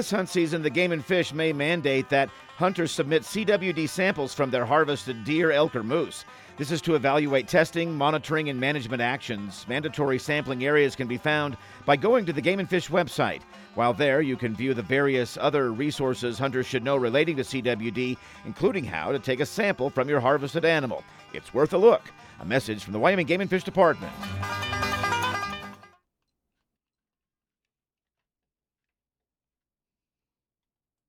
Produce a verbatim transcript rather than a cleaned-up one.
this hunt season, the Game and Fish may mandate that hunters submit C W D samples from their harvested deer, elk, or moose. This is to evaluate testing, monitoring, and management actions. Mandatory sampling areas can be found by going to the Game and Fish website. While there, you can view the various other resources hunters should know relating to C W D, including how to take a sample from your harvested animal. It's worth a look. A message from the Wyoming Game and Fish Department.